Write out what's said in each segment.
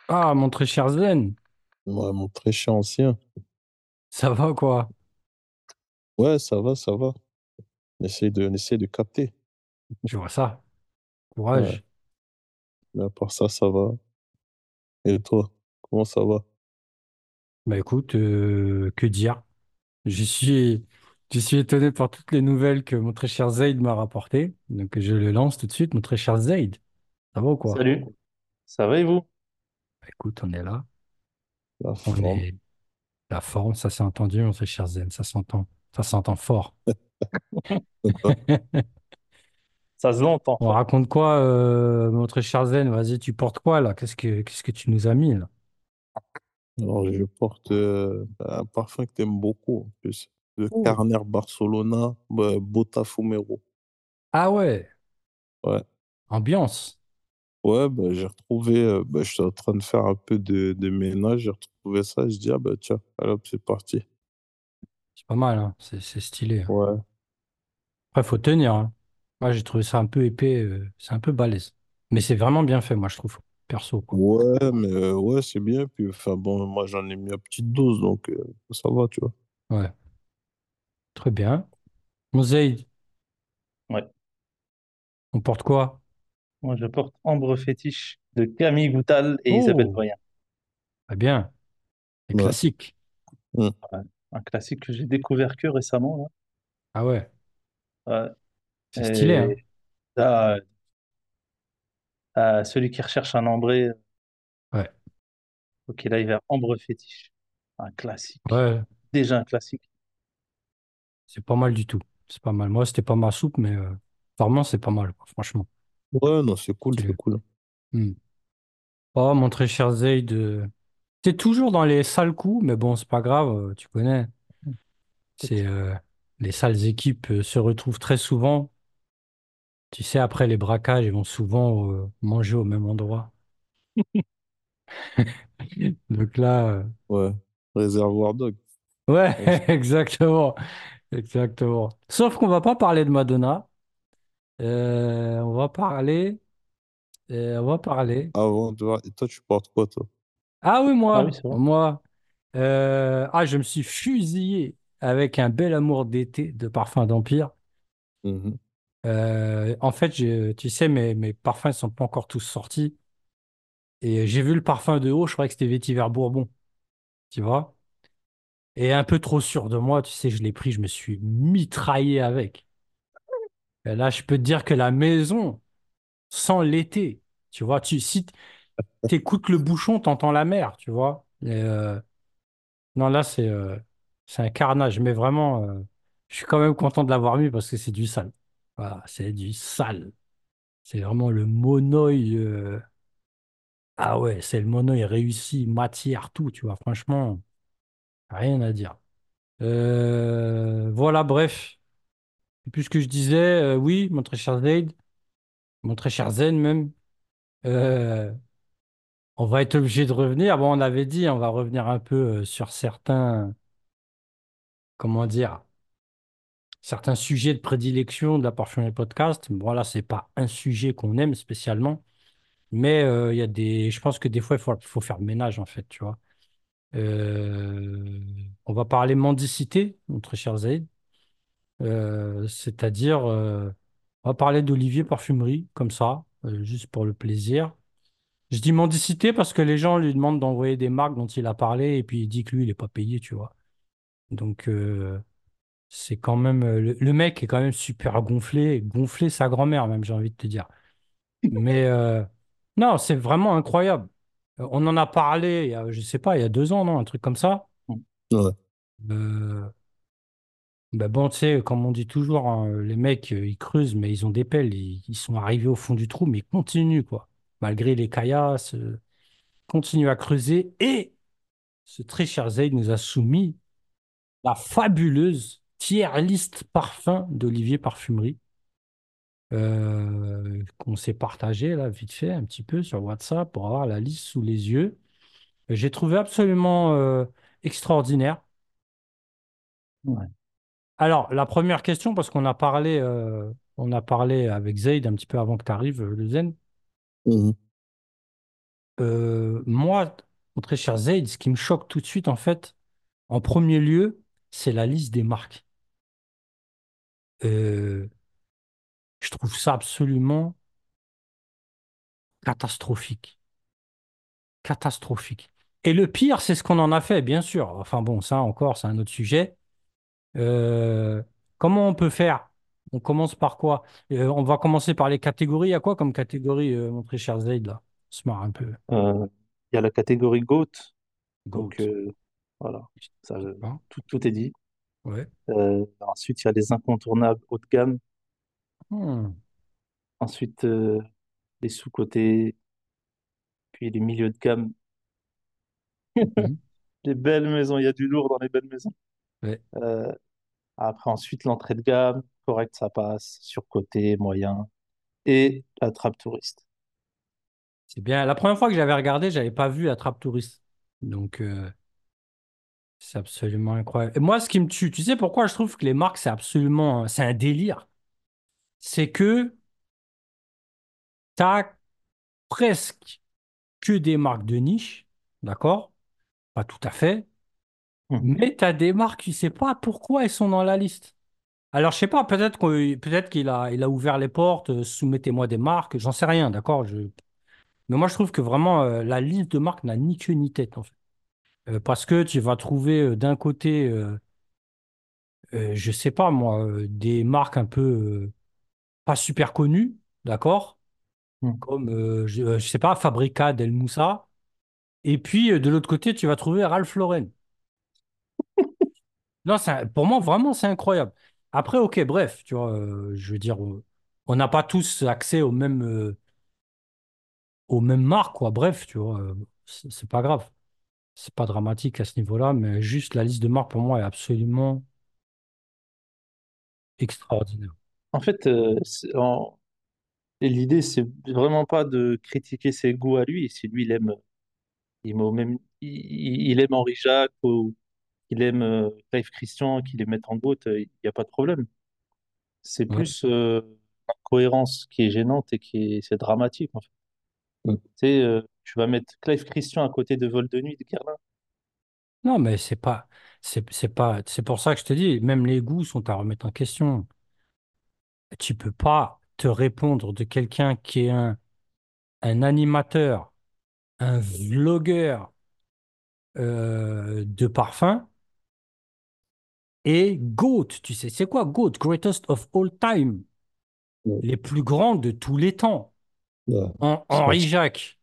Ah, mon très cher Zen, Ouais, mon très cher ancien. ça va quoi? Ouais, ça va, ça va. On essaie de capter. Je vois ça. Ouais, Courage. mais à part ça, ça va. Et toi, comment ça va? Bah écoute, que dire? Je suis, je suis étonné par toutes les nouvelles que mon très cher Zaid m'a rapportées. Donc je le lance tout de suite, mon très cher Zaid. Ça va ou quoi? Salut, ça va et vous? Bah, écoute, on est là. La On forme. est la forme, ça s'est entendu, mon très cher Zen. Ça s'entend. Ça s'entend fort. Ça se l'entend On fort. raconte quoi, mon très cher Zen? Vas-y, tu portes quoi là? Qu'est-ce que tu nous as mis là? Alors, je porte un parfum que t'aimes beaucoup, en plus. Le Oh. Carner Barcelona Botafumero. Ah ouais, Ouais. ambiance. Ouais, bah, j'ai retrouvé, j'étais en train de faire un peu de ménage, j'ai retrouvé ça, je dis, ah bah tiens, allez, hop, c'est parti. C'est pas mal, hein. C'est stylé, hein. Ouais. Après, faut tenir, hein. Moi, j'ai trouvé ça un peu épais, c'est un peu balèze. Mais c'est vraiment bien fait, moi, je trouve. Perso, quoi. Ouais, mais ouais, c'est bien. Puis, enfin, bon, moi, j'en ai mis à petite dose, donc ça va, tu vois. Ouais, très bien. Moseï, Ouais. on porte quoi? Moi, je porte Ambre Fétiche de Camille Goutal et Isabelle Oh, Doyen. très bien. Les Ouais. classiques. Mm. Ouais. Un classique que j'ai découvert que récemment, Ah ouais, là. c'est Ouais. stylé, hein. Et celui qui recherche un ambré, Ouais, faut qu'il aille vers Ambre Fétiche. Un classique. ouais, Déjà un classique. c'est pas mal du tout. C'est pas mal. Moi, c'était pas ma soupe, mais vraiment, c'est pas mal, quoi, franchement. Ouais, non, c'est cool, c'est Stylé. cool. Hmm. Oh, mon très cher Zaid, t'es toujours dans les sales coups, mais bon, c'est pas grave, tu connais. C'est les sales équipes se retrouvent très souvent. Tu sais, après les braquages, ils vont souvent manger au même endroit. Donc là, Ouais. Réservoir Dog. ouais, Ouais, exactement, exactement. Sauf qu'on va pas parler de Madonna. On va parler, on va parler. avant de voir. Et toi, tu portes quoi, toi? Ah oui, Ah oui, moi, c'est vrai. moi, je me suis fusillé avec un bel amour d'été de Parfum d'Empire. Mhm. En fait, tu sais, mes parfums ne sont pas encore tous sortis. Et j'ai vu le parfum de haut, je croyais que c'était Vétiver Bourbon, tu vois. Et un peu trop sûr de moi, tu sais, je l'ai pris, je me suis mitraillé avec. Et là, je peux te dire que la maison sent l'été, tu vois. Si t'écoutes le bouchon, t'entends la mer, tu vois. Non, là, c'est un carnage, mais vraiment, je suis quand même content de l'avoir mis parce que c'est du sale. Voilà, c'est du sale. C'est vraiment le monoeil. Ah ouais, c'est le monoeil réussi, matière, tout, tu vois. Franchement, rien à dire. Voilà, bref. Et puis ce que je disais, oui, mon très cher Zaid, mon très cher Zen même, euh, on va être obligé de revenir. Bon, on avait dit, on va revenir un peu sur certains, comment dire, certains sujets de prédilection de la portion des podcasts. Bon, là, c'est pas un sujet qu'on aime spécialement, mais il y a je pense que des fois, il faut faire le ménage, en fait, tu vois. On va parler mendicité, mon très cher Zaid. C'est-à-dire, on va parler d'Olivier Parfumerie, comme ça, juste pour le plaisir. Je dis mendicité parce que les gens lui demandent d'envoyer des marques dont il a parlé et puis il dit que lui, il n'est pas payé, tu vois. Donc, c'est quand même. Le mec est quand même super gonflé, gonflé sa grand-mère, même, j'ai envie de te dire. Mais non, c'est vraiment incroyable. On en a parlé, je sais pas, il y a 2 ans, non, un truc comme ça. Ouais. Euh, Ben bon, tu sais, comme on dit toujours, hein, les mecs, ils creusent, mais ils ont des pelles. Ils sont arrivés au fond du trou, mais ils continuent, quoi. Malgré les caillasses, continuent à creuser. Et ce très cher Zayd nous a soumis la fabuleuse tier list parfum d'Olivier Parfumerie, qu'on s'est partagé, là, vite fait, un petit peu sur WhatsApp pour avoir la liste sous les yeux. J'ai trouvé absolument extraordinaire. Ouais. Alors, la première question, parce qu'on a parlé avec Zayd un petit peu avant que tu arrives, le Zen. Mhm. Moi, mon très cher Zaid, ce qui me choque tout de suite, en fait, en premier lieu, c'est la liste des marques. Euh, je trouve ça absolument catastrophique. Catastrophique. Et le pire, c'est ce qu'on en a fait, bien sûr. Enfin bon, ça encore, c'est un autre sujet. Euh, Comment on peut faire? On commence par quoi? On va commencer par les catégories. Il y a quoi comme catégorie, mon très cher Zaid, là? On se marre un peu. Euh, Il y a la catégorie GOAT, donc GOAT. voilà, ça, Hein. tout est dit. Ouais. Ensuite, il y a les incontournables haut de gamme. Hmm. Ensuite, les sous-cotés, puis les milieux de gamme. Mhm. Les belles maisons, il y a du lourd dans les belles maisons. Ouais. Euh, Après, ensuite, l'entrée de gamme, correct, ça passe. Surcoté, moyen. Et la trappe touriste. C'est bien. La première fois que j'avais regardé, j'avais pas vu Attrape Touriste. Donc, c'est absolument incroyable. Et moi, ce qui me tue, tu sais pourquoi je trouve que les marques, c'est absolument, c'est un délire. C'est que t'as presque que des marques de niche, d'accord? Pas tout à fait, Hmm. mais t'as des marques, tu sais pas pourquoi elles sont dans la liste. Alors, je sais pas, peut-être qu'il a ouvert les portes, soumettez-moi des marques, j'en sais rien, d'accord? Mais moi, je trouve que vraiment, la liste de marques n'a ni queue ni tête, en fait. Parce que tu vas trouver d'un côté, je sais pas moi, des marques un peu pas super connues, d'accord? Hmm. Comme, je sais pas, Fabrica del Moussa. Et puis, de l'autre côté, tu vas trouver Ralph Lauren. Non, pour moi, vraiment, c'est incroyable. Après, ok, bref, tu vois, je veux dire, on n'a pas tous accès aux mêmes marques, quoi. Bref, tu vois, c'est pas grave. C'est pas dramatique à ce niveau-là, mais juste la liste de marques, pour moi, est absolument extraordinaire. En fait, et l'idée, c'est vraiment pas de critiquer ses goûts à lui. Si lui, il aime, il, met au même, il aime Henri Jacques ou il aime Clive Christian, qu'il les mette en GOAT, il n'y a pas de problème. C'est Ouais. plus l'incohérence qui est gênante et c'est dramatique, en fait. Mm. Tu sais, tu vas mettre Clive Christian à côté de Vol de nuit de Guerlain. Non, mais c'est pour ça que je te dis, même les goûts sont à remettre en question. Tu peux pas te répondre de quelqu'un qui est un animateur, un vlogueur de parfum et GOAT. Tu sais, c'est quoi GOAT? Greatest of all time. Mm. Les plus grands de tous les temps. Ouais. Henri Jacques,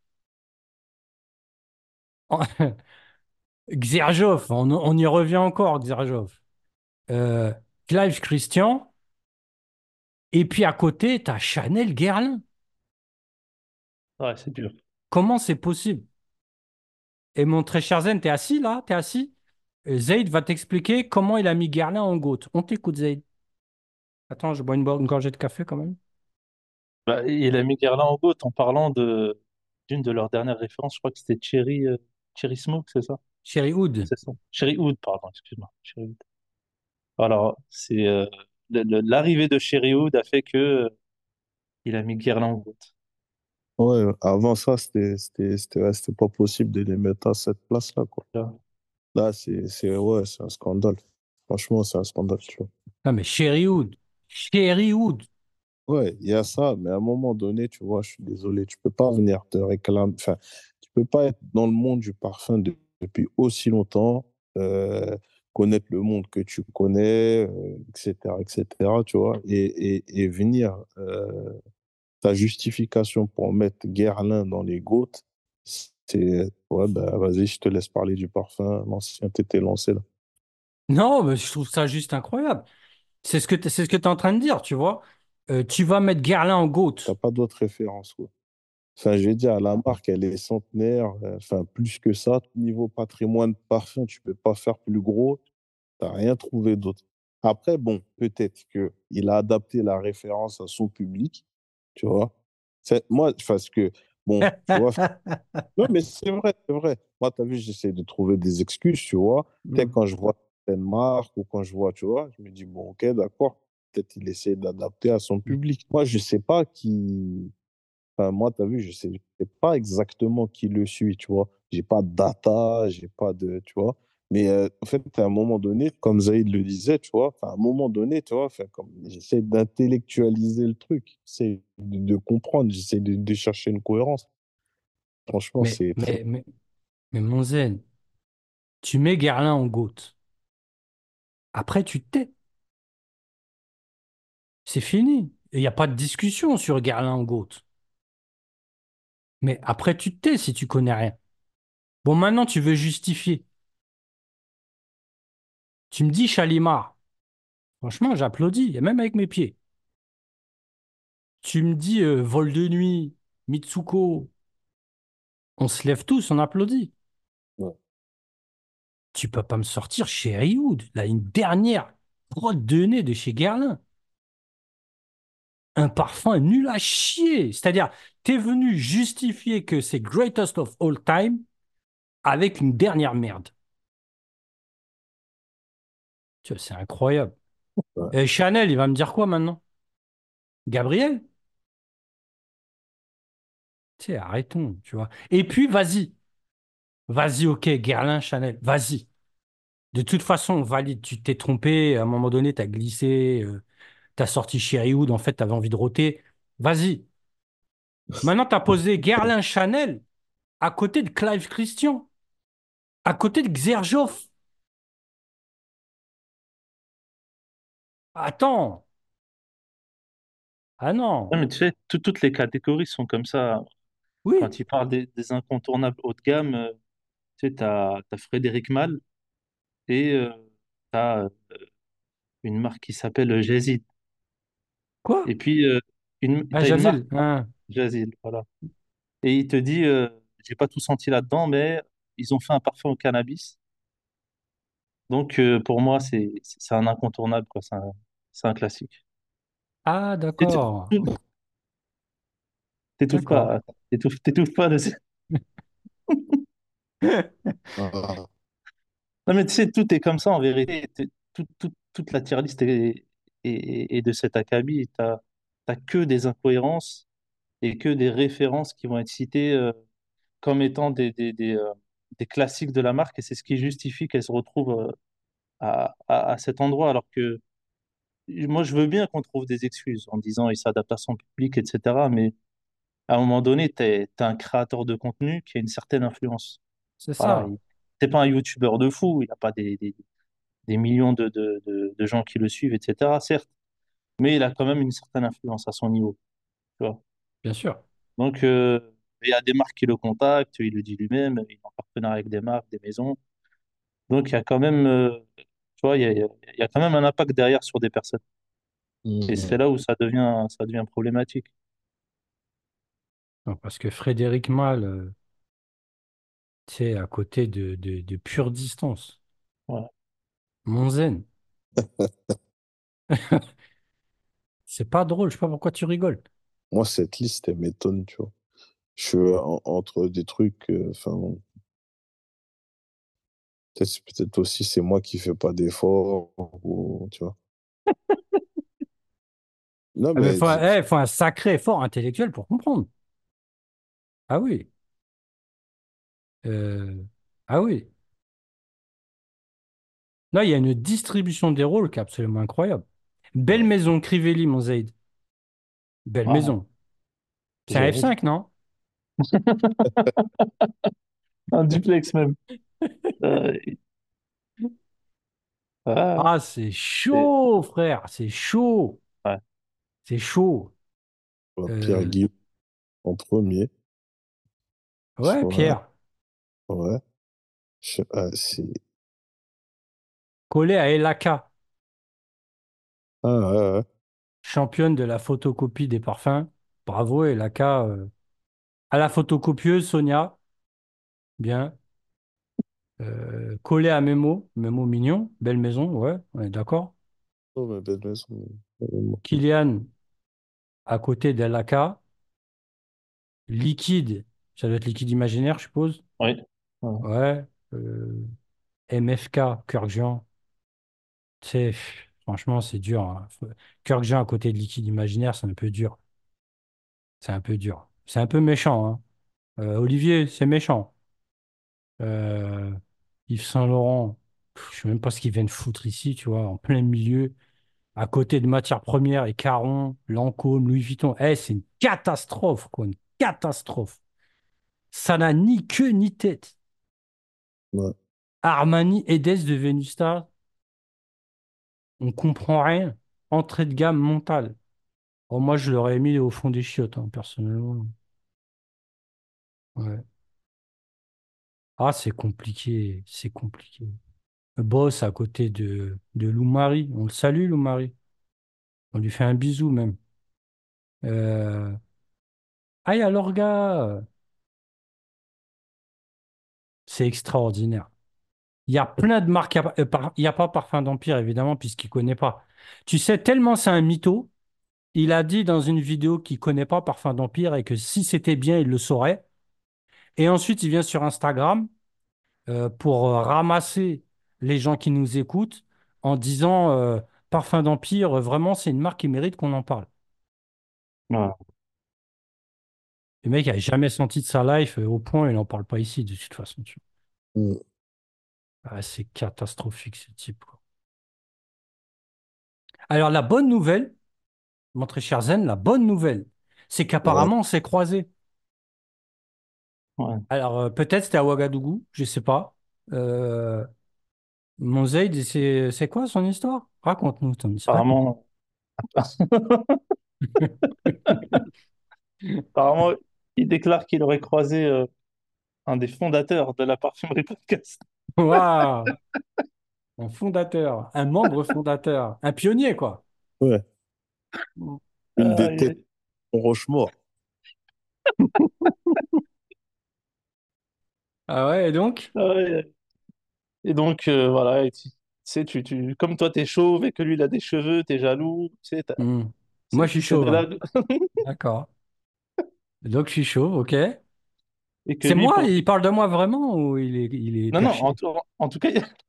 Xerjoff, on y revient encore, Xerjoff. Euh, Clive Christian, et puis à côté, tu as Chanel Guerlain. Ouais, c'est dur. Comment c'est possible? Et mon très cher Zen, t'es assis là? T'es assis? Zaid va t'expliquer comment il a mis Guerlain en GOAT. On t'écoute, Zaid. Attends, je bois une gorgée de café quand même. Bah, il a mis Guerlain en GOAT en parlant d'une de leurs dernières références. Je crois que c'était Cherry Smoke, c'est ça? Chéri Hood. C'est ça. Cherry Wood, pardon, excuse-moi. Cherry Wood. Alors, c'est l'arrivée de Cherry Wood a fait que il a mis Guerlain en GOAT. Ouais, avant ça, ouais, c'était pas possible de les mettre à cette place-là, quoi. Là. Là, ouais, c'est un scandale. Franchement, c'est un scandale, tu vois. Non, mais Chéri Hood. Chéri Hood. Ouais, il y a ça, mais à un moment donné, tu vois, je suis désolé, tu peux pas venir te réclamer, enfin, tu peux pas être dans le monde du parfum depuis aussi longtemps, connaître le monde que tu connais, etc., tu vois, et venir, ta justification pour mettre Guerlain dans les gouttes, c'est, ouais, bah, vas-y, je te laisse parler du parfum, l'ancien t'étais lancé là. Non, mais je trouve ça juste incroyable. C'est ce que tu es en train de dire, tu vois. Tu vas mettre Guerlain en GOAT. T'as pas d'autres références, quoi. Enfin, je vais dire, la marque, elle est centenaire. Enfin, plus que ça, niveau patrimoine parfum, tu peux pas faire plus gros. T'as rien trouvé d'autre. Après, bon, peut-être que il a adapté la référence à son public, tu vois. Moi, parce que, bon, tu vois, non, mais c'est vrai, c'est vrai. Moi, tu as vu, j'essaie de trouver des excuses, tu vois. Peut-être Hmm. quand je vois certaines marques ou quand je vois, tu vois, je me dis, bon, ok, d'accord. Peut-être il essaie d'adapter à son public. Moi, je sais pas qui. enfin, moi, tu as vu, sais pas exactement qui le suit, tu vois. J'ai pas de data, j'ai pas de, tu vois. Mais en fait, à un moment donné, comme Zaïd le disait, tu vois, enfin, à un moment donné, tu vois, enfin, comme j'essaie d'intellectualiser le truc, j'essaie de comprendre, j'essaie de chercher une cohérence. Franchement, Mais, c'est très... mais, mais, mais mon zen, tu mets Guerlain en GOAT. Après, tu te tais. C'est fini. Il n'y a pas de discussion sur Guerlain en GOAT. Mais après, tu te tais si tu connais rien. Bon, maintenant, tu veux justifier. Tu me dis Chalimard. Franchement, j'applaudis, et même avec mes pieds. Tu me dis vol de nuit, Mitsuko. On se lève tous, on applaudit. ouais. Tu peux pas me sortir chez Rioud, là, une dernière prod de nez de chez Guerlain. Un parfum nul à chier. C'est-à-dire, t'es venu justifier que c'est greatest of all time avec une dernière merde. Tu vois, c'est incroyable. Ouais. Et Chanel, il va me dire quoi maintenant? Gabriel? Tu sais, arrêtons, tu vois. Et puis, vas-y. Vas-y, ok, Guerlain, Chanel, vas-y. De toute façon, valide, tu t'es trompé, à un moment donné, t'as glissé, t'as sorti Sherrywood, en fait, t'avais envie de roter. Vas-y. Maintenant, t'as posé Guerlain Chanel à côté de Clive Christian, à côté de Xerjoff. Attends. Ah Ouais, non. mais tu sais, toutes les catégories sont comme ça. Oui. Quand il parle des incontournables haut de gamme, tu sais, t'as Frédéric Malle et tu as une marque qui s'appelle Jazid. Quoi? Et puis, Ah, tu as une marque, Jazil. Ah. Jazid, voilà. Et il te dit, j'ai pas tout senti là-dedans, mais ils ont fait un parfum au cannabis. Donc, pour moi, c'est un incontournable, quoi. C'est un classique. Ah, Et tu- d'accord. tu- T'étouffes D'accord. pas, t'étouffes pas. Ah, Non, mais tu sais, tout est comme ça en vérité. Toute la tier list est de cet acabit. T'as que des incohérences et que des références qui vont être citées comme étant des classiques de la marque et c'est ce qui justifie qu'elle se retrouve à cet endroit. Alors que moi, je veux bien qu'on trouve des excuses en disant il s'adapte à son public, etc. Mais à un moment donné, t'es un créateur de contenu qui a une certaine influence. C'est Voilà, ça. t'es pas un youtubeur de fou, il n'a pas des millions de gens qui le suivent, etc. Certes, mais il a quand même une certaine influence à son niveau. Tu vois. Bien sûr. Donc, il y a des marques qui le contactent, il le dit lui-même, il est en partenariat avec des marques, des maisons. Donc, il y a quand même, tu vois, il y a quand même un impact derrière sur des personnes. Et c'est mm, là où ça devient problématique. Non, parce que Frédéric Malle, tu sais, à côté de pure distance. Voilà. Monzen. C'est pas drôle, je sais pas pourquoi tu rigoles. moi, cette liste, elle m'étonne, tu vois. Je suis entre des trucs, enfin, bon, peut-être aussi c'est moi qui fais pas d'efforts, ou, tu vois. Non, Ah, mais mais faut un sacré effort intellectuel pour comprendre. Ah oui. Euh, ah oui. Là, il y a une distribution des rôles qui est absolument incroyable. Belle ouais, maison, Crivelli, mon Zaïd. Belle Ah, maison. C'est un j'avoue. F5, non? un duplex même. Euh, ah, Ah, c'est et- chaud, frère. C'est chaud. ouais. C'est chaud. Pierre Euh, Guillaume en premier. ouais, Ouais, Pierre. ouais. C'est... Collé à Elaka, Ah, ouais, ouais. championne de la photocopie des parfums. Bravo, Elaka. À la photocopieuse, Sonia. Bien. Collé à Memo. Memo mignon. Belle maison. Ouais, on est d'accord. Oh, ma belle maison. Kylian, à côté d'Elaka. Liquide. Ça doit être liquide imaginaire, je suppose. Oui. Ouais. Ouais. MFK, Kirkjean. Tu sais, franchement, c'est dur, hein. Kirkjean à côté de liquide imaginaire, c'est un peu dur. C'est un peu dur. C'est un peu méchant, hein. Olivier, c'est méchant. Euh, Yves Saint-Laurent, je sais même pas ce qu'ils viennent foutre ici, tu vois, en plein milieu, à côté de matières premières et Caron, Lancôme, Louis Vuitton. Eh, c'est une catastrophe, quoi, une catastrophe. Ça n'a ni queue ni tête. Ouais. Armani, Edes de Venusta, on comprend rien. Entrée de gamme mentale. Oh, moi, je l'aurais mis au fond des chiottes, hein, personnellement. Ouais. Ah, c'est compliqué, c'est compliqué. Le boss à côté de Lou Marie. On le salue, Lou Marie. On lui fait un bisou même. Euh... Ah, il y a l'orga. C'est extraordinaire. Il y a plein de marques. Il n'y a pas Parfum d'Empire, évidemment, puisqu'il ne connaît pas. Tu sais, tellement c'est un mytho, il a dit dans une vidéo qu'il ne connaît pas Parfum d'Empire et que si c'était bien, il le saurait. Et ensuite, il vient sur Instagram pour ramasser les gens qui nous écoutent en disant Parfum d'Empire, vraiment, c'est une marque qui mérite qu'on en parle. Voilà. Le mec n'a jamais senti de sa life au point, il n'en parle pas ici, de toute façon. Tu Mm. vois. Ah, c'est catastrophique, ce type, quoi. Alors, la bonne nouvelle, mon très cher Zen, la bonne nouvelle, c'est Ouais. qu'apparemment, on s'est croisés. Ouais. Alors, peut-être c'était à Ouagadougou, je sais pas. Euh, Mon Zaid, c'est quoi son histoire? Raconte-nous ton histoire. Apparemment, apparemment, il déclare qu'il aurait croisé un des fondateurs de la parfumerie podcast. Waouh! Un fondateur, un membre fondateur, un pionnier, quoi. Ouais. Une des Aïe, têtes aïe. en Rochemort. Ah ouais, et donc? Aïe, aïe. Et donc, voilà, et tu sais, comme toi, t'es chauve et que lui, il a des cheveux, t'es jaloux, tu sais, Hmm. Moi, je suis c'est de chauve, hein. là, D'accord. Donc, je suis chauve, ok. et que C'est lui, moi? pour... Il parle de moi vraiment ou il est Non, non, perché? en tout cas,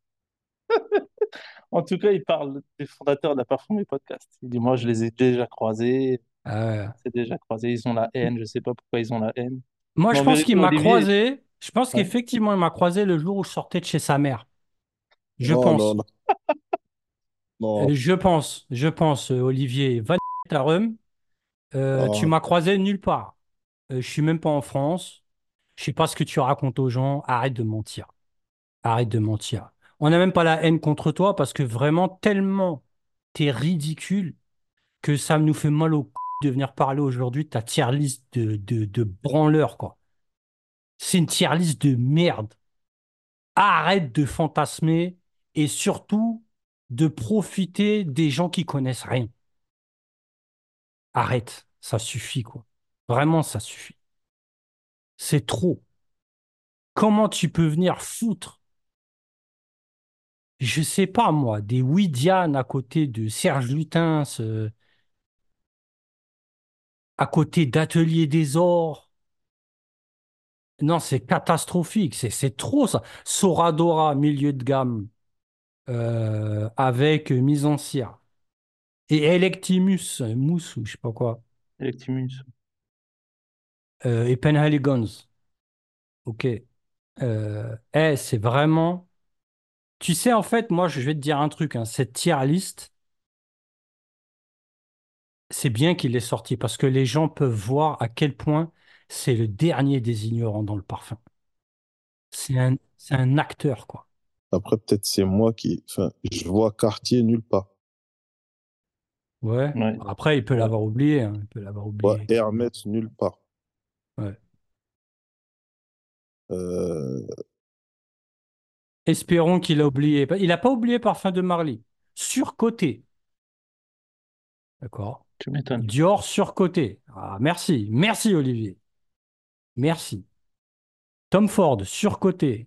en tout cas, il parle des fondateurs de la parfumerie podcast. Il dit, moi, je les ai déjà croisés, Ah ouais. c'est déjà croisé, ils ont la haine, je sais pas pourquoi ils ont la haine. Moi, Mais je en pense vérité, qu'il m'a Olivier, croisé. Je pense ouais, qu'effectivement, il m'a croisé le jour où je sortais de chez sa mère. Je Oh non, pense. non, non. Je pense, Olivier. Va ta rhum. Tu Ah, m'as croisé nulle part. Je suis même pas en France. Je sais pas ce que tu racontes aux gens. Arrête de mentir. Arrête de mentir. On n'a même pas la haine contre toi parce que vraiment, tellement t'es ridicule que ça nous fait mal au de venir parler aujourd'hui de ta tier list de branleurs, quoi. C'est une tier list de merde. Arrête de fantasmer et surtout de profiter des gens qui connaissent rien. Arrête, ça suffit, quoi. Vraiment, ça suffit. C'est trop. Comment tu peux venir foutre, je sais pas moi, des Widiane à côté de Serge Lutens, à côté d'Atelier des Ors? Non, c'est catastrophique, c'est trop ça. Soradora, milieu de gamme, avec mise en cire. Et Electimus, mousse ou je sais pas quoi. Electimus. Et Penhaligon's. Ok. C'est vraiment. Tu sais, en fait, moi, je vais te dire un truc, hein, cette tier list, c'est bien qu'il est sorti parce que les gens peuvent voir à quel point c'est le dernier des ignorants dans le parfum. C'est un acteur, quoi. après, peut-être c'est moi qui. Enfin, je vois Cartier nulle part. Ouais. Ouais. Après, il peut Ouais. l'avoir oublié, hein, il peut l'avoir Je vois oublié. Hermès nulle part. Ouais. Euh, Espérons qu'il a oublié. Il n'a pas oublié Parfum de Marly. Surcoté. D'accord. Tu m'étonnes. Dior surcoté. Ah, merci. Merci, Olivier. Merci. Tom Ford surcoté.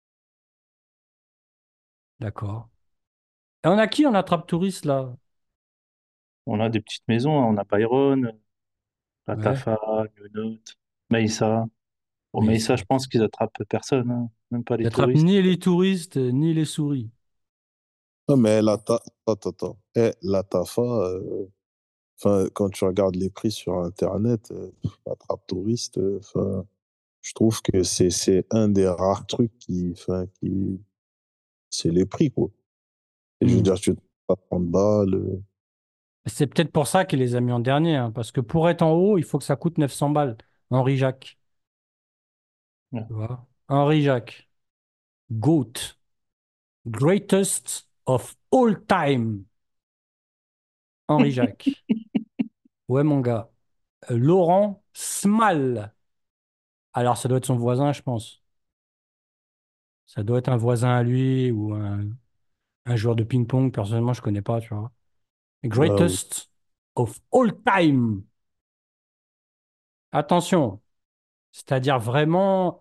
D'accord. Et on a qui en attrape touriste là? On a des petites maisons, hein. On a Byron, Ouais. Latafa, Note, Maïssa. Bon, Mais Maïssa, je ça. pense qu'ils attrapent personne, hein. Même pas Il les attrape touristes. ni les touristes, ni les souris. Non, mais la ta... Attends, attends. La Tafa, enfin, quand tu regardes les prix sur Internet, attrape touriste, enfin, je trouve que c'est un des rares trucs enfin, c'est les prix, quoi. Et je veux Hmm. dire, tu te pas 30 balles. C'est peut-être pour ça qu'il les a mis en dernier, hein, parce que pour être en haut, il faut que ça coûte 900 balles. Henri Jacques, Ouais. tu vois. Henri Jacques, GOAT, greatest of all time. Henri Jacques. Ouais, mon gars. Laurent Smal. Alors, ça doit être son voisin, je pense. Ça doit être un voisin à lui ou un joueur de ping-pong. Personnellement, je connais pas, tu vois. Ouais, ouais. Greatest of all time. Attention. C'est-à-dire vraiment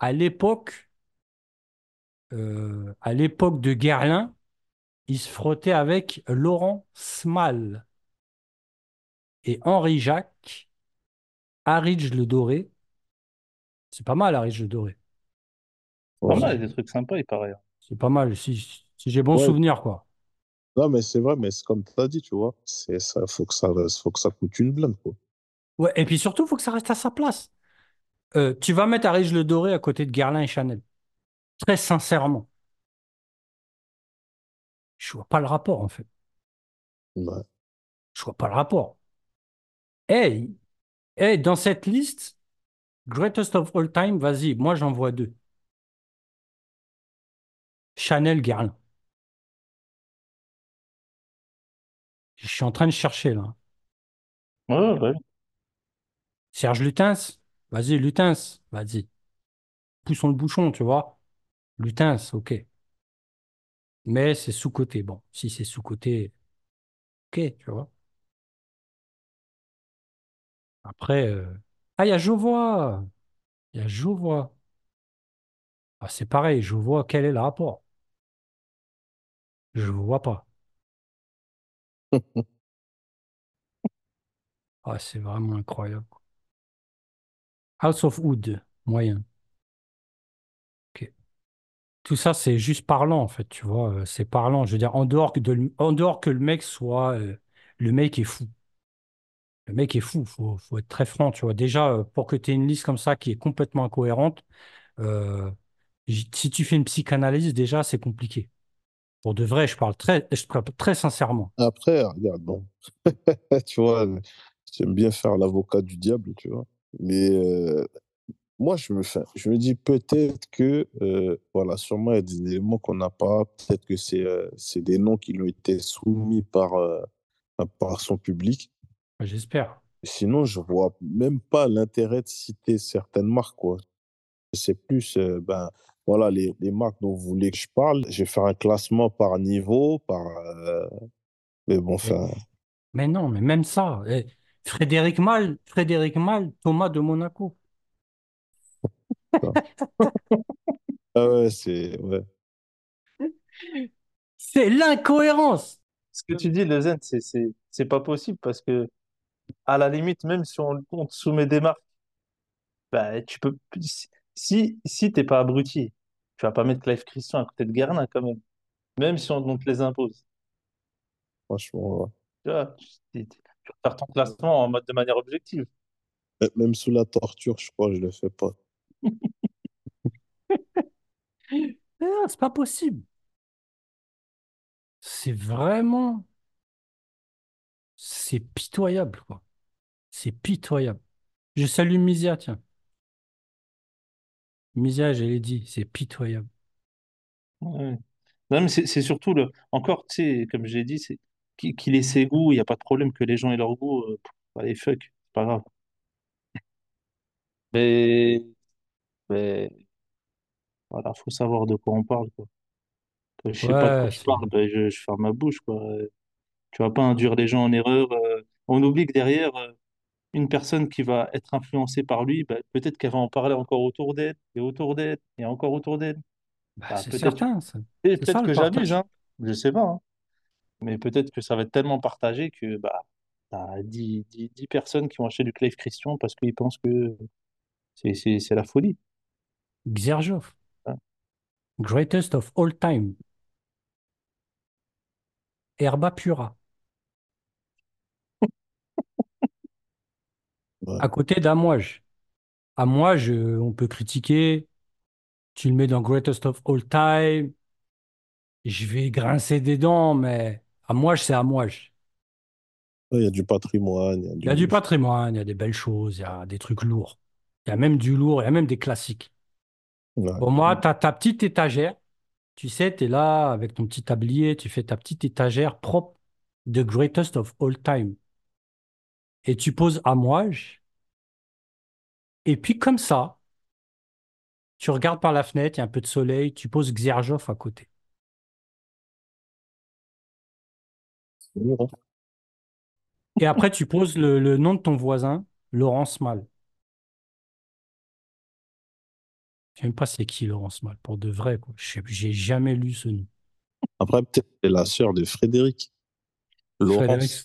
à l'époque de Guerlain, il se frottait avec Laurent Smal et Henri Jacques, Harridge le Doré. C'est pas mal, Harridge le Doré. Pas Ouais. mal, il y a Si, des trucs sympas, il paraît. c'est pas mal, si j'ai bon Ouais. souvenir, quoi. Non, mais c'est vrai, mais c'est comme tu as dit, tu vois, faut que ça coûte une blinde, quoi. Ouais, et puis surtout, il faut que ça reste à sa place. Tu vas mettre Harridge le Doré à côté de Guerlain et Chanel. Très sincèrement, je vois pas le rapport, en fait. Ouais. Je vois pas le rapport. Hey, hey, dans cette liste, Greatest of All Time, vas-y, moi j'en vois deux. Chanel, Guerlain. Je suis en train de chercher, là. Ouais, ouais. Serge Lutens, vas-y, Lutens, vas-y. Poussons le bouchon, tu vois. Lutens, ok. Mais c'est sous-coté. Bon, si c'est sous-coté, ok, tu vois. Après, ah, il y a Jovois. Il y a Jovois. Ah, c'est pareil, je vois quel est le rapport. Je ne vois pas. Ah, c'est vraiment incroyable. House of Wood, moyen. Ok. Tout ça, c'est juste parlant, en fait, tu vois. C'est parlant. Je veux dire, en dehors que le mec soit. Le mec est fou. Le mec est fou. Faut être très franc, tu vois. Déjà, pour que tu aies une liste comme ça qui est complètement incohérente, euh, si tu fais une psychanalyse, déjà, c'est compliqué. Pour de vrai, je parle très sincèrement. Après, regarde, bon, tu vois, j'aime bien faire l'avocat du diable, tu vois. Mais moi, je me dis peut-être que, voilà, sûrement il y a des éléments qu'on n'a pas. Peut-être que c'est des noms qui lui ont été soumis par son public. J'espère. Sinon, je vois même pas l'intérêt de citer certaines marques, quoi. C'est plus, ben, voilà, les marques dont vous voulez que je parle. Je vais faire un classement par niveau, mais bon, Mais, enfin, mais non, mais même ça. Frédéric Malle, Thomas de Monaco. ça. Ah ouais, c'est, ouais. C'est l'incohérence. Ce que tu dis, le zen, c'est pas possible parce que, à la limite, même si on te soumet des marques, bah, tu peux, si t'es pas abruti, tu vas pas mettre Clive Christian à côté de Guerlain quand même, même si on te les impose. Franchement, ouais. Tu vois, tu vas faire ton classement en mode de manière objective. Même sous la torture, je crois, je le fais pas. Ah, c'est pas possible. C'est vraiment, c'est pitoyable, quoi. C'est pitoyable. Je salue Misia, tiens. Misia, je l'ai dit, c'est pitoyable. Ouais. Non, mais c'est surtout encore, tu sais, comme j'ai dit, c'est qu'il ait ses goûts, il n'y a pas de problème que les gens aient leur goût, allez, fuck, c'est pas grave. Mais voilà, faut savoir de quoi on parle, quoi. Que je sais pas de quoi Ouais, je c'est parle, ben, je ferme ma bouche, quoi. Tu vas pas induire les gens en erreur. On oublie que derrière, une personne qui va être influencée par lui, ben, peut-être qu'elle va en parler encore autour d'elle, et autour d'elle, et encore autour d'elle. bah, Bah, c'est certain, ça. et C'est ça peut-être le que j'abuse, partage. hein. Je sais pas, hein. Mais peut-être que ça va être tellement partagé que bah, t'as 10 personnes qui vont acheter du Clive Christian parce qu'ils pensent que c'est la folie, Xerjoff, hein. greatest of all time. Herba Pura. Ouais. à côté d'Amouage. Amouage, on peut critiquer. Tu le mets dans Greatest of All Time. Je vais grincer des dents, mais Amouage, c'est Amouage. Ouais, il y a du patrimoine, il y a Il y a du du. patrimoine, il y a des belles choses, il y a des trucs lourds. Il y a même du lourd, il y a même des classiques. Ouais. Bon, moi, tu as ta petite étagère. Tu sais, tu es là avec ton petit tablier, tu fais ta petite étagère propre de Greatest of All Time. Et tu poses Amouage. Et puis, comme ça, tu regardes par la fenêtre, il y a un peu de soleil, tu poses Xerjoff à côté. C'est lourd, hein. Et après, tu poses le nom de ton voisin, Laurence Mal. Je ne sais même pas c'est qui Laurence Mal, pour de vrai, quoi. J'ai jamais lu ce nom. Après, peut-être c'est la sœur de Frédéric, Frédéric. Laurence.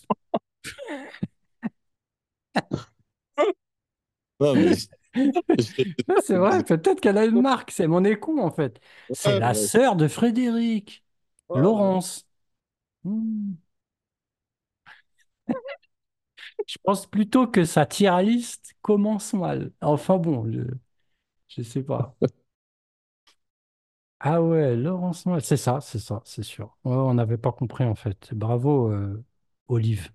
Non, mais Non, c'est vrai, peut-être qu'elle a une marque, c'est mon écho en fait. C'est ouais, la ouais, sœur de Frédéric, voilà. Laurence. Hmm. Je pense plutôt que sa tier list commence mal. Enfin bon, je sais pas. Ah ouais, Laurence Mal, c'est ça, c'est sûr. Ouais, on n'avait pas compris en fait. Bravo, Olive.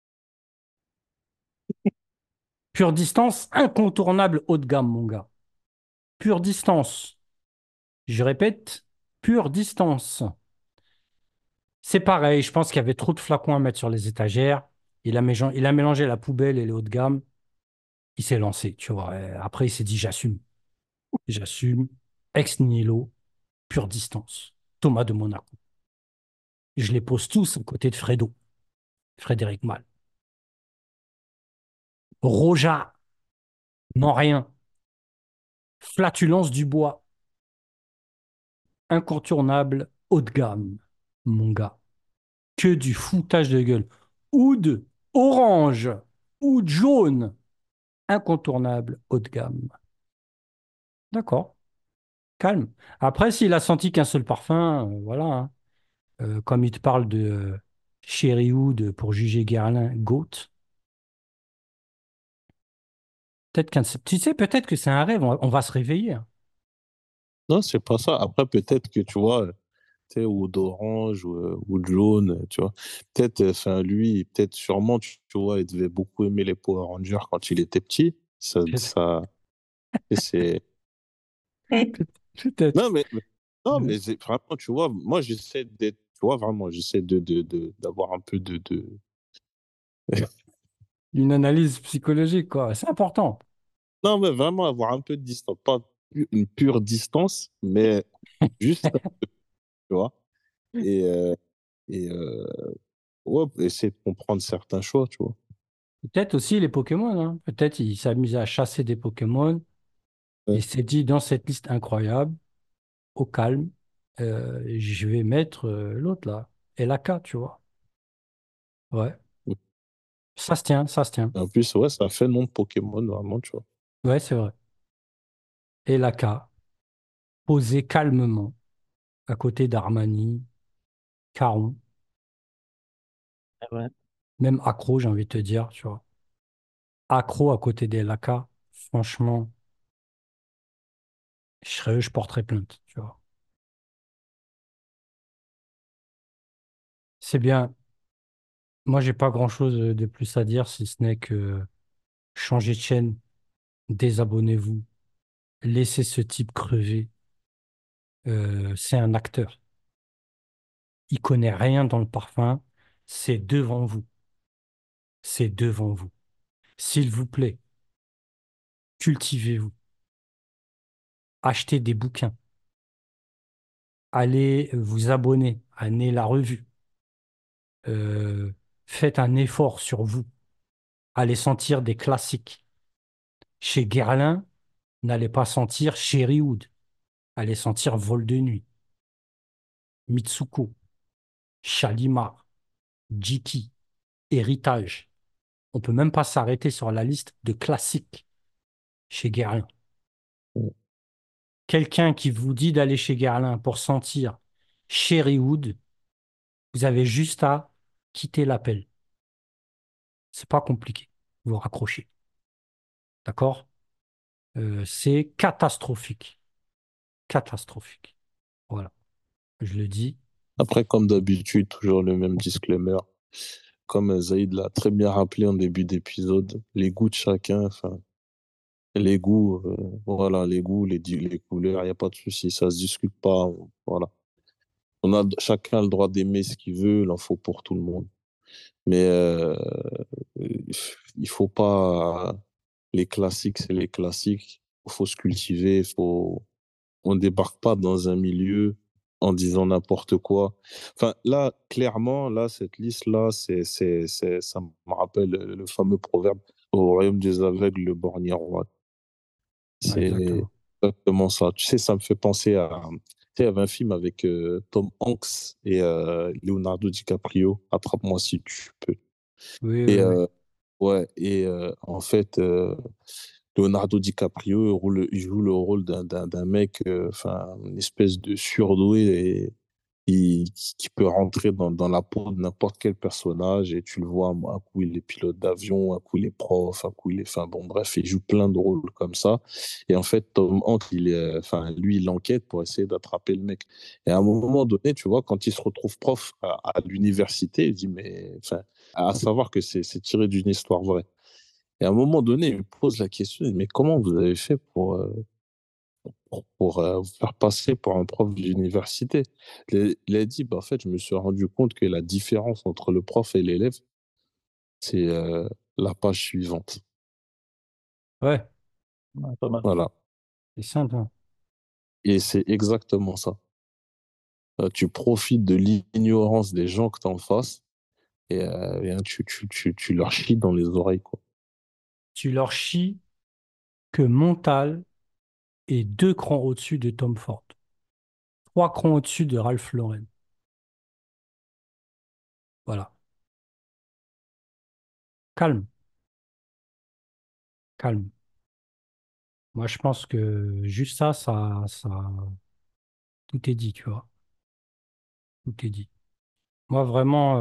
Pure distance, incontournable haut de gamme, mon gars. Pure distance. Je répète, pure distance. C'est pareil, je pense qu'il y avait trop de flacons à mettre sur les étagères. Il a mélangé la poubelle et les hauts de gamme. Il s'est lancé, tu vois. Et après, il s'est dit, j'assume. J'assume. Ex nihilo, pure distance. Thomas de Monaco. Je les pose tous à côté de Fredo. Frédéric Mal. Roja, non rien. Flatulence du bois. Incontournable, haut de gamme. Mon gars. Que du foutage de gueule. Oud orange. Oud jaune. Incontournable, haut de gamme. D'accord. Calme. Après, s'il a senti qu'un seul parfum, voilà, hein. Comme il te parle de Chéri Oud pour juger Guerlain, Goat, tu sais, peut-être que c'est un rêve, on va se réveiller, hein. Non, c'est pas ça. Après, peut-être que tu vois, tu sais, ou d'orange ou de jaune, tu vois. Peut-être, enfin, lui, peut-être sûrement, tu vois, il devait beaucoup aimer les Power Rangers quand il était petit. Peut- Ça, c'est. Peut-être. Non, non, Ouais. mais vraiment, tu vois, moi, j'essaie d'être, tu vois, vraiment, j'essaie d'avoir un peu Une analyse psychologique, quoi. C'est important. Non, mais vraiment avoir un peu de distance. Pas une pure distance, mais juste, tu vois. Et, et ouais, essayer de comprendre certains choix, tu vois. Peut-être aussi les Pokémon, hein. Peut-être il s'amuse à chasser des Pokémon. Ouais. Il s'est dit, dans cette liste incroyable, au calme, je vais mettre l'autre là, Elaka, tu vois. Ouais, ça se tient, ça se tient. En plus, ouais, ça fait nom de Pokémon, vraiment, tu vois. Ouais, c'est vrai. Elaka, posé calmement à côté d'Armani, Caron, Ah ouais. même Accro, j'ai envie de te dire, tu vois. Accro à côté d'Elaka, franchement, je serais eux, je porterais plainte, tu vois. C'est bien. Moi, j'ai pas grand-chose de plus à dire, si ce n'est que changez de chaîne, désabonnez-vous, laissez ce type crever. C'est un acteur. Il connaît rien dans le parfum. C'est devant vous. C'est devant vous. S'il vous plaît, cultivez-vous. Achetez des bouquins. Allez vous abonner à Né la Revue. Euh, Faites un effort sur vous. Allez sentir des classiques. Chez Guerlain, n'allez pas sentir Cherry Wood. Allez sentir Vol de nuit, Mitsuko, Shalimar, Jiki, Héritage. On peut même pas s'arrêter sur la liste de classiques chez Guerlain. Quelqu'un qui vous dit d'aller chez Guerlain pour sentir Cherrywood, vous avez juste à quitter l'appel. C'est pas compliqué. Vous raccrochez. D'accord? C'est catastrophique. Catastrophique. Voilà, je le dis. Après, comme d'habitude, toujours le même disclaimer. Comme Zaïd l'a très bien rappelé en début d'épisode, les goûts de chacun, enfin, les goûts, voilà, les goûts, les couleurs, il n'y a pas de souci, ça se discute pas, voilà. Chacun a le droit d'aimer ce qu'il veut, il en faut pour tout le monde. Mais il faut pas, les classiques, c'est les classiques, il faut se cultiver, on débarque pas dans un milieu en disant n'importe quoi. Enfin, là, clairement, là, cette liste-là, ça me rappelle le fameux proverbe, au royaume des aveugles, le borgne roi. Ouais, C'est exactement. exactement ça. Tu sais, ça me fait penser à, tu sais, il y avait un film avec Tom Hanks et Leonardo DiCaprio, Attrape-moi si tu peux. Oui, Et oui, oui. ouais, et en fait, Leonardo DiCaprio il joue le rôle d'un mec, enfin, une espèce de surdoué et qui peut rentrer dans la peau de n'importe quel personnage et tu le vois, un coup il est pilote d'avion, un coup il est prof, un coup il est, enfin bon, bref, il joue plein de rôles comme ça. Et en fait, Tom Hanks, enfin, lui, il enquête pour essayer d'attraper le mec. Et à un moment donné, tu vois, quand il se retrouve prof à l'université, il dit, mais, enfin, à savoir que c'est tiré d'une histoire vraie. Et à un moment donné, il me pose la question, mais comment vous avez fait pour vous faire passer pour un prof d'université? Il a dit, bah, en fait, je me suis rendu compte que la différence entre le prof et l'élève, c'est la page suivante. Ouais, Ouais, pas mal. Voilà. c'est simple, hein. Et c'est exactement ça. Tu profites de l'ignorance des gens que tu as en face et tu leur chies dans les oreilles, quoi. Tu leur chies que Montal est 2 crans au-dessus de Tom Ford, 3 crans au-dessus de Ralph Lauren. Voilà. Calme, calme. Moi, je pense que juste tout est dit, tu vois. Tout est dit. Moi, vraiment,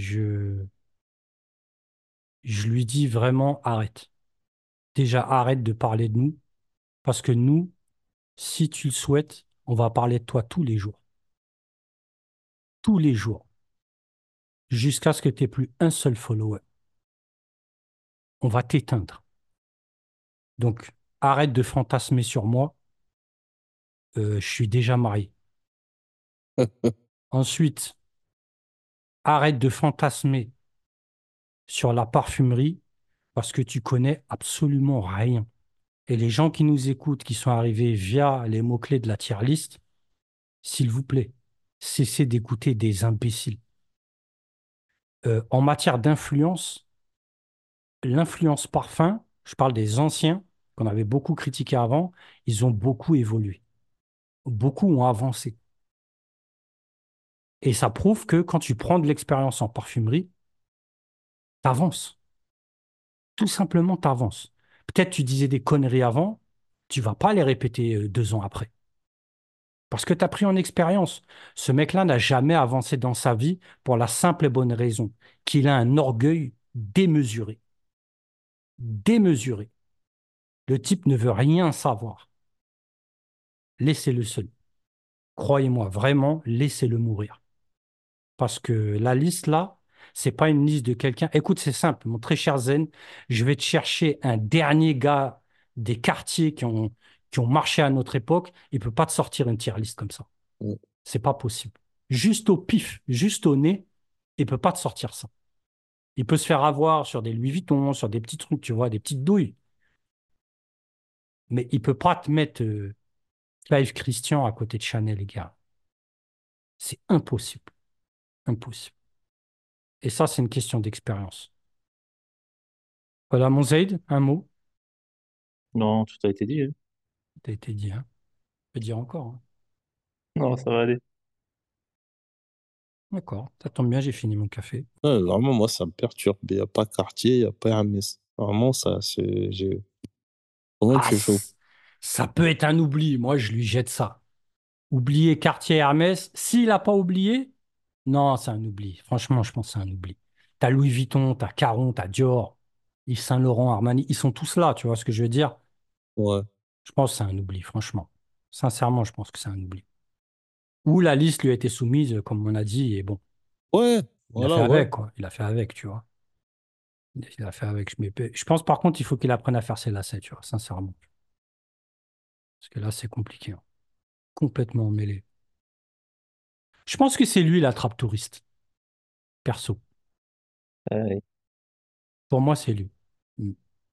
je lui dis vraiment arrête. Déjà, arrête de parler de nous, parce que nous, si tu le souhaites, on va parler de toi tous les jours. Tous les jours. Jusqu'à ce que tu n'aies plus un seul follower. On va t'éteindre. Donc, arrête de fantasmer sur moi. Je suis déjà marié. Ensuite, arrête de fantasmer sur la parfumerie parce que tu connais absolument rien. Et les gens qui nous écoutent, qui sont arrivés via les mots-clés de la tier list, s'il vous plaît, cessez d'écouter des imbéciles. En matière d'influence, l'influence parfum, je parle des anciens qu'on avait beaucoup critiqués avant, ils ont beaucoup évolué. Beaucoup ont avancé. Et ça prouve que quand tu prends de l'expérience en parfumerie, t'avances. Tout simplement, t'avances. Peut-être tu disais des conneries avant, tu vas pas les répéter 2 ans après. Parce que tu as pris en expérience. Ce mec-là n'a jamais avancé dans sa vie pour la simple et bonne raison qu'il a un orgueil démesuré. Démesuré. Le type ne veut rien savoir. Laissez-le seul. Croyez-moi, vraiment, laissez-le mourir. Parce que la liste là, c'est pas une liste de quelqu'un. Écoute, c'est simple, mon très cher Zen, je vais te chercher un dernier gars des quartiers qui ont marché à notre époque. Il peut pas te sortir une tier list comme ça. C'est pas possible. Juste au pif, juste au nez, il peut pas te sortir ça. Il peut se faire avoir sur des Louis Vuitton, sur des petits trucs, tu vois, des petites douilles. Mais il peut pas te mettre Clive Christian à côté de Chanel, les gars. C'est impossible. Impossible. Et ça, c'est une question d'expérience. Voilà, mon Zaid, un mot. Non, tout a été dit, hein. T'as été dit, hein. Je peux dire encore, hein. Non, ça va aller. D'accord, ça tombe bien, j'ai fini mon café. Ouais, vraiment, moi, ça me perturbe. Il n'y a pas Cartier, il n'y a pas Hermès. Vraiment, ça, comment Ah, tu fais? ça peut être un oubli. Moi, je lui jette ça. Oublier Cartier Hermès. S'il n'a pas oublié, non, c'est un oubli. Franchement, je pense que c'est un oubli. T'as Louis Vuitton, t'as Caron, t'as Dior. Yves Saint Laurent, Armani, ils sont tous là, tu vois ce que je veux dire? Ouais. Je pense que c'est un oubli, franchement. Sincèrement, je pense que c'est un oubli. Ou la liste lui a été soumise, comme on a dit, et bon, Ouais, il a voilà, fait ouais. avec, quoi. Il a fait avec, tu vois. Il a fait avec. Je pense par contre, il faut qu'il apprenne à faire ses lacets, tu vois, sincèrement. Parce que là, c'est compliqué, hein. Complètement mêlé. Je pense que c'est lui l'attrape touriste, perso. Ouais. Pour moi, c'est lui. Mm.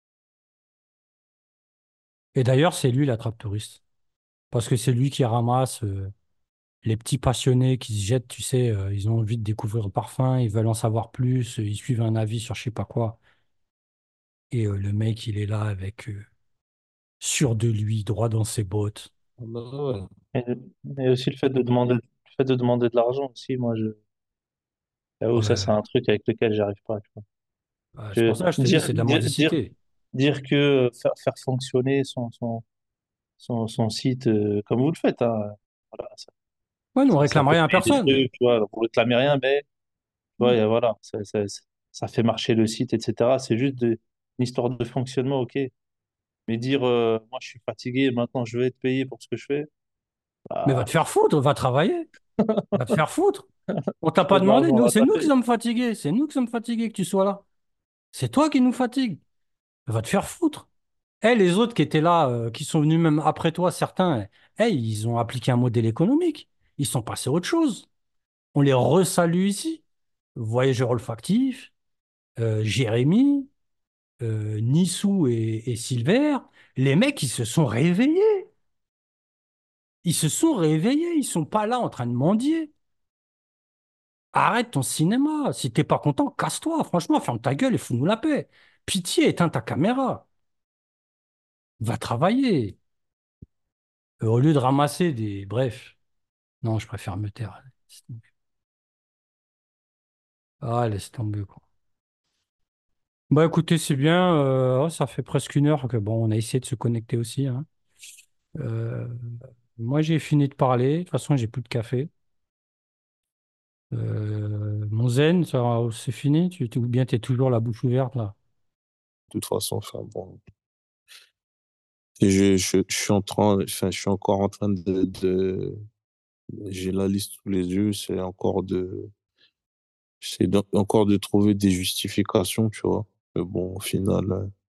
Et d'ailleurs, c'est lui l'attrape touriste. Parce que c'est lui qui ramasse les petits passionnés qui se jettent, tu sais, ils ont envie de découvrir le parfum, ils veulent en savoir plus, ils suivent un avis sur je sais pas quoi. Et le mec, il est là avec sûr de lui, droit dans ses bottes. Ah bah ouais. Et, et aussi le fait de demander de l'argent aussi, là où ça, c'est Ouais, un truc avec lequel j'arrive pas, tu vois. ouais, c'est pour Que ça que je te dis, c'est de la mendicité. dire que faire fonctionner son site comme vous le faites, hein, voilà, Ouais, nous, on ça réclame fait rien à payer des personne. trucs, tu vois, vous réclamez rien, mais tu vois, Mm. et voilà, ça fait marcher le site, etc. C'est juste une histoire de fonctionnement, ok. Mais dire, moi je suis fatigué, maintenant je vais être payé pour ce que je fais, Mais va bah, te faire foutre, va travailler, va te faire foutre. On t'a j'ai pas pas de demandé, l'argent nous, à c'est nous qui taper. sommes fatigués, c'est nous qui sommes fatigués que tu sois là. C'est toi qui nous fatigue. Va te faire foutre. Eh, les autres qui étaient là, qui sont venus même après toi, certains, ils ont appliqué un modèle économique. Ils sont passés à autre chose. On les resalue ici. Voyageurs olfactifs, Jérémy, Nissou et Silver, les mecs, ils se sont réveillés. Ils se sont réveillés. Ils sont pas là en train de mendier. Arrête ton cinéma. Si t'es pas content, casse-toi. Franchement, ferme ta gueule et fous-nous la paix. Pitié, éteins ta caméra. Va travailler. Au lieu de ramasser des... Bref. Non, je préfère me taire. Laisse tomber. Ah, laisse tomber, quoi. Bah écoutez, c'est bien. Oh, ça fait presque une heure que bon, on a essayé de se connecter aussi, hein. Euh, Moi, j'ai fini de parler. De toute façon, j'ai plus de café. Mon zen, c'est fini? Ou bien t'es toujours la bouche ouverte là? De toute façon, enfin, bon. Et je suis en train, enfin, je suis encore en train j'ai la liste sous les yeux, encore de trouver des justifications, tu vois. Mais bon, au final,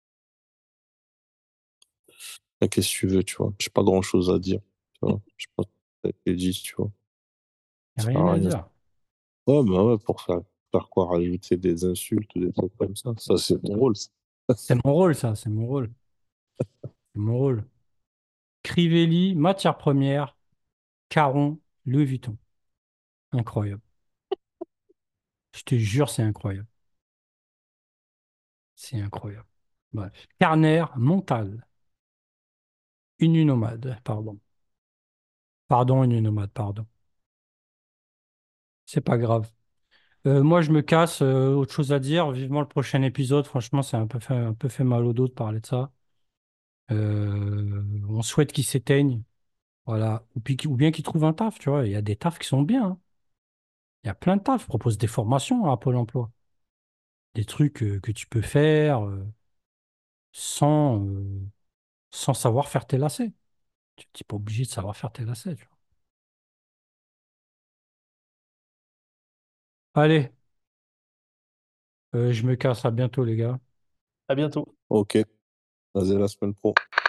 qu'est-ce que tu veux, tu vois. J'ai pas grand-chose à dire, tu vois. Je pense que t'as dit, tu vois. Y a Ça sert rien à à rien. dire. Ouais, bah ouais, faire quoi, rajouter des insultes ou des trucs comme ça. Ça, c'est mon rôle, ça. C'est mon rôle, ça, c'est mon rôle. C'est mon rôle. Crivelli, matière première, Caron, Louis Vuitton. Incroyable. Je te jure, c'est incroyable. C'est incroyable. Bref. Carner, Montal, Ununomade, pardon. Pardon, Ununomade, pardon. C'est pas grave. Moi, je me casse. Autre chose à dire. Vivement le prochain épisode. Franchement, c'est un peu fait mal au dos de parler de ça. On souhaite qu'il s'éteigne. Voilà. Ou bien qu'il trouve un taf, tu vois. Il y a des tafs qui sont bien, hein. Il y a plein de tafs. Propose des formations à Pôle emploi. Des trucs que tu peux faire sans, sans savoir faire tes lacets. Tu n'es pas obligé de savoir faire tes lacets, tu vois. Allez, je me casse. À bientôt, les gars. À bientôt. Ok, vas-y, la semaine pro.